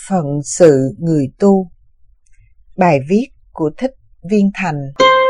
Phận sự người tu. Bài viết của Thích Viên Thành.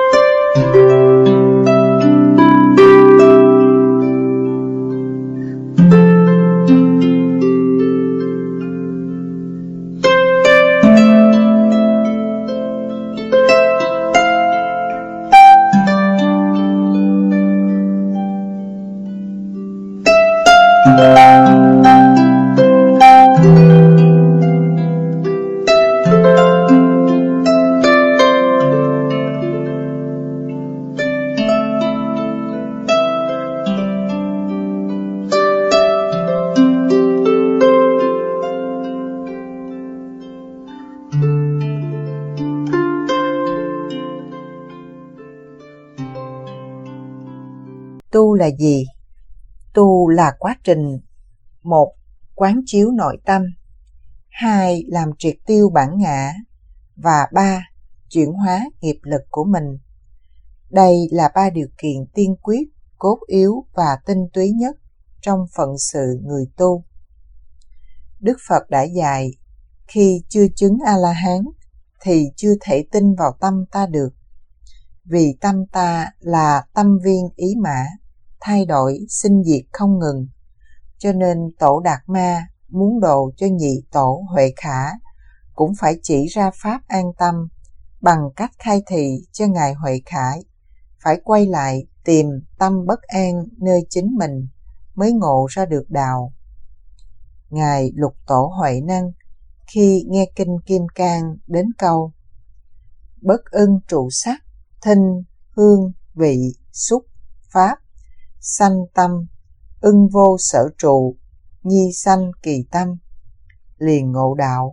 Tu là gì? Tu là quá trình: 1. Quán chiếu nội tâm, 2. Làm triệt tiêu bản ngã, và 3. Chuyển hóa nghiệp lực của mình. Đây là 3 điều kiện tiên quyết, cốt yếu và tinh túy nhất trong phận sự người tu. Đức Phật đã dạy, khi chưa chứng A-la-hán thì chưa thể tin vào tâm ta được. Vì tâm ta là tâm viên ý mã, thay đổi, sinh diệt không ngừng. Cho nên Tổ Đạt Ma muốn độ cho nhị tổ Huệ Khả cũng phải chỉ ra pháp an tâm bằng cách khai thị cho Ngài Huệ Khả phải quay lại tìm tâm bất an nơi chính mình mới ngộ ra được đạo. Ngài Lục Tổ Huệ Năng khi nghe kinh Kim Cang đến câu bất ưng trụ sắc, thinh, hương, vị, xúc, pháp, sanh tâm, ưng vô sở trụ, nhi sanh kỳ tâm, liền ngộ đạo.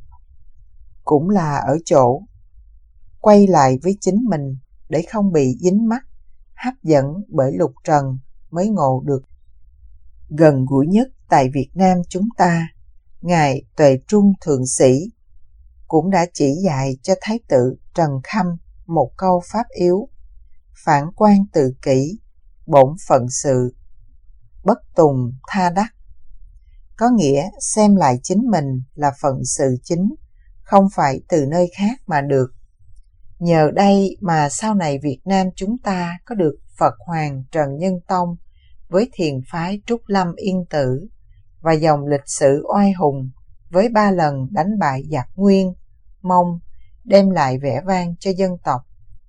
Cũng là ở chỗ quay lại với chính mình để không bị dính mắc, hấp dẫn bởi lục trần mới ngộ được. Gần gũi nhất tại Việt Nam chúng ta, Ngài Tuệ Trung Thượng Sĩ cũng đã chỉ dạy cho Thái tử Trần Khâm một câu pháp yếu: phản quan tự kỷ, bổn phận sự, bất tùng tha đắc. Có nghĩa xem lại chính mình là phận sự chính, không phải từ nơi khác mà được. Nhờ đây mà sau này Việt Nam chúng ta có được Phật Hoàng Trần Nhân Tông với thiền phái Trúc Lâm Yên Tử và dòng lịch sử oai hùng với 3 lần đánh bại giặc Nguyên, Mông, đem lại vẻ vang cho dân tộc.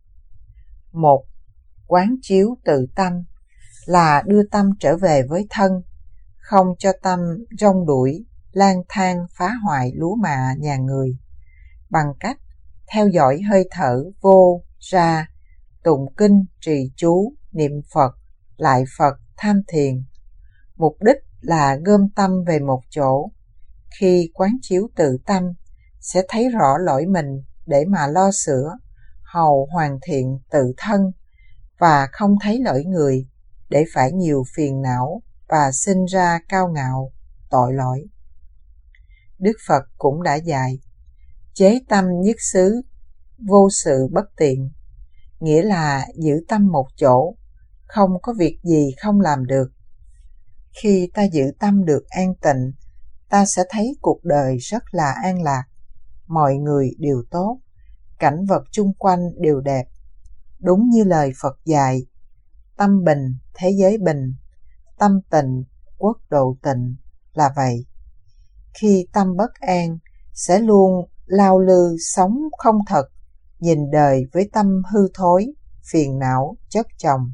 1. Quán chiếu tự tâm là đưa tâm trở về với thân, không cho tâm rong đuổi, lang thang phá hoại lúa mạ nhà người, bằng cách theo dõi hơi thở vô, ra, tụng kinh, trì chú, niệm Phật, lại Phật, tham thiền. Mục đích là gom tâm về một chỗ. Khi quán chiếu tự tâm, sẽ thấy rõ lỗi mình để mà lo sửa, hầu hoàn thiện tự thân, và không thấy lỗi người để phải nhiều phiền não và sinh ra cao ngạo, tội lỗi. Đức Phật cũng đã dạy, chế tâm nhất xứ, vô sự bất tiện, nghĩa là giữ tâm một chỗ, không có việc gì không làm được. Khi ta giữ tâm được an tịnh, ta sẽ thấy cuộc đời rất là an lạc, mọi người đều tốt, cảnh vật chung quanh đều đẹp. Đúng như lời Phật dạy, tâm bình, thế giới bình, tâm tịnh, quốc độ tịnh là vậy. Khi tâm bất an, sẽ luôn lao lư sống không thật, nhìn đời với tâm hư thối, phiền não, chất chồng.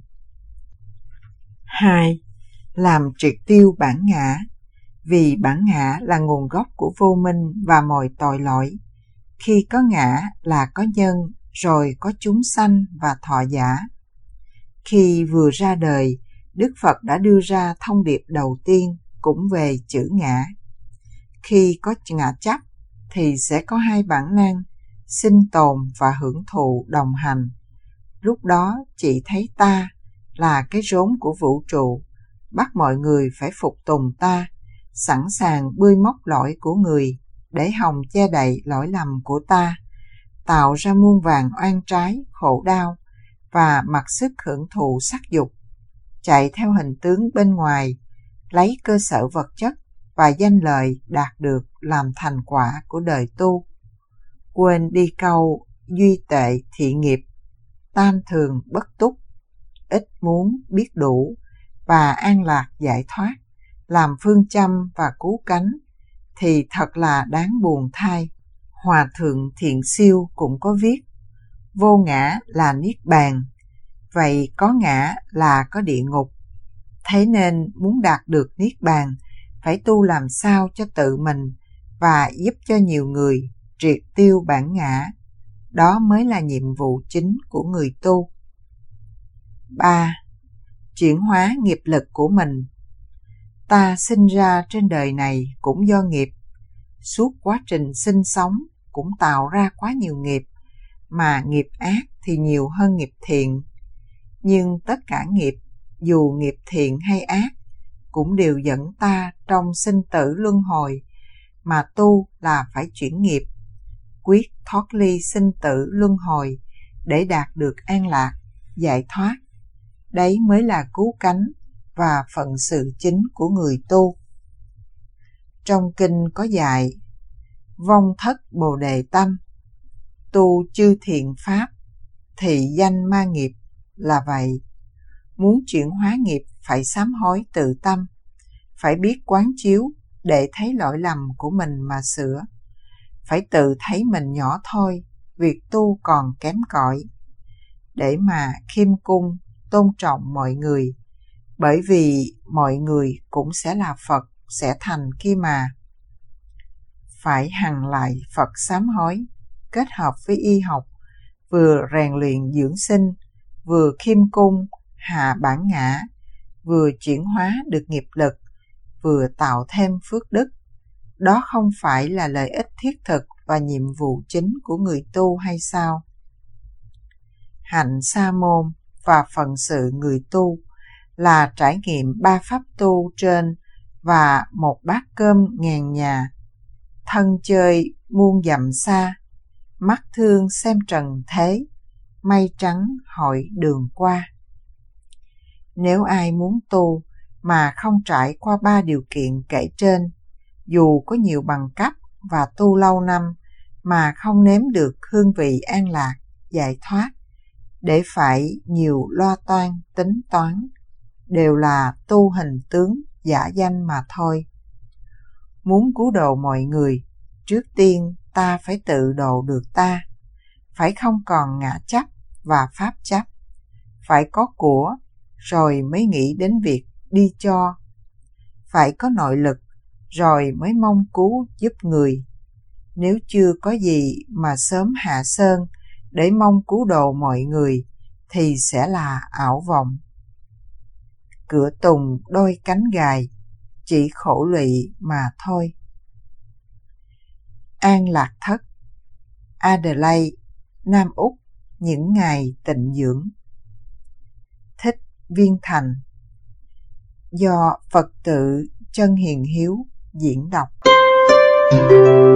2. Làm triệt tiêu bản ngã. Vì bản ngã là nguồn gốc của vô minh và mọi tội lỗi. Khi có ngã là có nhân, rồi có chúng sanh và thọ giả. Khi vừa ra đời, Đức Phật đã đưa ra thông điệp đầu tiên cũng về chữ ngã. Khi có ngã chấp thì sẽ có 2 bản năng, sinh tồn và hưởng thụ đồng hành. Lúc đó chỉ thấy ta là cái rốn của vũ trụ, bắt mọi người phải phục tùng ta, sẵn sàng bươi móc lỗi của người để hòng che đậy lỗi lầm của ta, tạo ra muôn vàn oan trái, khổ đau và mặc sức hưởng thụ sắc dục, chạy theo hình tướng bên ngoài, lấy cơ sở vật chất và danh lợi đạt được làm thành quả của đời tu. Quên đi câu duy tệ thị nghiệp, tam thường bất túc, ít muốn biết đủ và an lạc giải thoát làm phương châm và cứu cánh thì thật là đáng buồn thay. Hòa thượng Thiện Siêu cũng có viết: vô ngã là niết bàn, vậy có ngã là có địa ngục. Thế nên muốn đạt được niết bàn phải tu làm sao cho tự mình và giúp cho nhiều người triệt tiêu bản ngã. Đó mới là nhiệm vụ chính của người tu. 3. Chuyển hóa nghiệp lực của mình. Ta sinh ra trên đời này cũng do nghiệp. Suốt quá trình sinh sống cũng tạo ra quá nhiều nghiệp, mà nghiệp ác thì nhiều hơn nghiệp thiện. Nhưng tất cả nghiệp, dù nghiệp thiện hay ác, cũng đều dẫn ta trong sinh tử luân hồi, mà tu là phải chuyển nghiệp, quyết thoát ly sinh tử luân hồi để đạt được an lạc, giải thoát. Đấy mới là cứu cánh và phận sự chính của người tu. Trong kinh có dạy: vong thất bồ đề tâm, tu chư thiện pháp, thị danh ma nghiệp, là vậy. Muốn chuyển hóa nghiệp phải sám hối tự tâm, phải biết quán chiếu để thấy lỗi lầm của mình mà sửa, phải tự thấy mình nhỏ thôi, việc tu còn kém cỏi, để mà khiêm cung, tôn trọng mọi người, bởi vì mọi người cũng sẽ là Phật, sẽ thành khi mà. Phải hằng lại Phật sám hối, kết hợp với y học, vừa rèn luyện dưỡng sinh, vừa khiêm cung, hạ bản ngã, vừa chuyển hóa được nghiệp lực, vừa tạo thêm phước đức. Đó không phải là lợi ích thiết thực và nhiệm vụ chính của người tu hay sao? Hạnh sa môn và phận sự người tu là trải nghiệm 3 pháp tu trên và một bát cơm ngàn nhà, thân chơi muôn dặm xa, mắt thương xem trần thế, mây trắng hỏi đường qua. Nếu ai muốn tu mà không trải qua 3 điều kiện kể trên, dù có nhiều bằng cấp và tu lâu năm mà không nếm được hương vị an lạc, giải thoát, để phải nhiều loa toan, tính toán, đều là tu hình tướng giả danh mà thôi. Muốn cứu độ mọi người, trước tiên ta phải tự độ được ta, phải không còn ngã chấp và pháp chấp, phải có của rồi mới nghĩ đến việc đi cho, phải có nội lực rồi mới mong cứu giúp người. Nếu chưa có gì mà sớm hạ sơn để mong cứu độ mọi người thì sẽ là ảo vọng. Cửa tùng đôi cánh gài, chỉ khổ lụy mà thôi. An Lạc Thất, Adelaide, Nam Úc, những ngày tịnh dưỡng. Thích Viên Thành. Do Phật tự Chân Hiền Hiếu diễn đọc.